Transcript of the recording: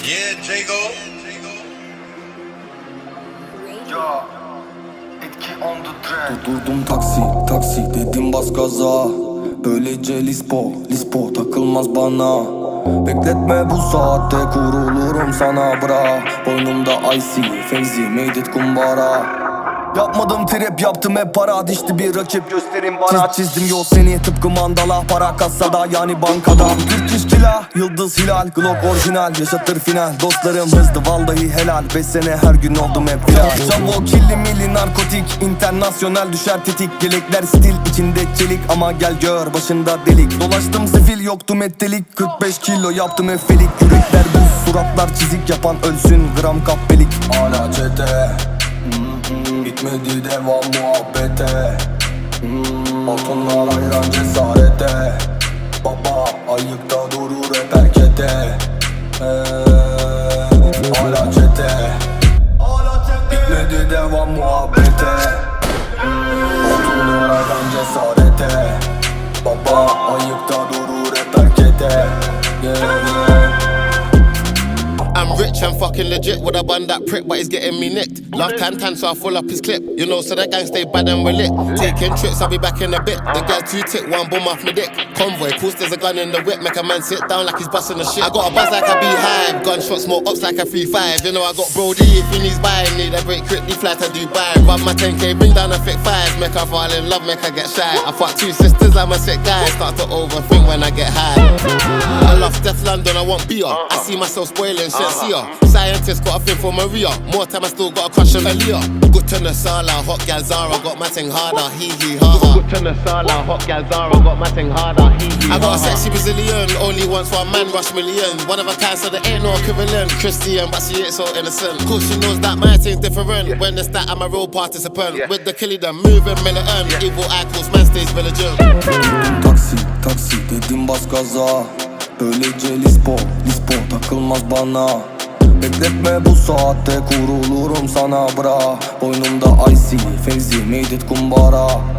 Yeah, Jago. Ya etki on the track. Durdum taksi dedim bas gaza. Böylece lispo takılmaz bana. Bekletme bu saatte kurulurum sana bra. Boynumda icy Fevzi made it kumbara. Yapmadım trip yaptım hep para. Dişti bir rakip gösterin bana. Çizdim yol seni tıpkı mandala. Para kasada yani bankada. Türk işkila yıldız hilal. Glock orijinal yaşatır final. Dostlarım hızlı vallahi helal. 5 sene her gün oldum hep final. Çavo killi milli narkotik. İnternasyonel düşer tetik. Yelekler stil içinde çelik. Ama gel gör başında delik. Dolaştım sefil yoktu mettelik. 45 kilo yaptım efelik. Yürekler buz suratlar çizik yapan ölsün gram kahpelik. Hala çete bitmedi devam muhabbete. Altınlar ayran cesarete. Baba ayıkta durur hep erkete. Hala çete bitmedi devam muhabbete. Altınlar ayran cesarete. Baba ayıkta durur hep erkete. I'm rich and fucking legit. Would I bun that prick, but he's getting me nicked. Love tan, so I full up his clip. You know, so that gang stay bad and we're lit. Taking trips, I'll be back in a bit. The girl 2 tick, 1 boom off my dick. Convoy, course there's a gun in the whip. Make a man sit down like he's busting the shit. I got a buzz like a beehive. Gunshots, more ups like a 3-5. You know, I got Brody if he needs buy. Need a break quickly, fly to Dubai. Rub my 10k, bring down a thick 5. Make her fall in love, make her get shy. I fuck 2 sisters, I'm a sick guy. Start to overthink when I get high. I love Steph London, I want beer. I see myself spoiling shit, see her. Scientist got a thing for Maria. More time I still got a crush on Aaliyah. Good to Nasala, hot gal Zara. Got my thing harder, hee hee ha ha. Good to Nasala, hot gal Zara. Got my thing harder, hee hee ha ha. I got a sexy Brazilian, only once for a man rush millions. One of a kind, so there ain't no equivalent. Christian, but she ain't so innocent. Course she knows that my thing's different. When it's that I'm a real participant. With the killie them moving militant. Evil icons, man stays vigilant. Taksi dedim bas gaza. Böylece lispo takılmaz bana. Bekletme bu saatte kurulurum sana bra. Boynumda icy Fevzi made it kumbara.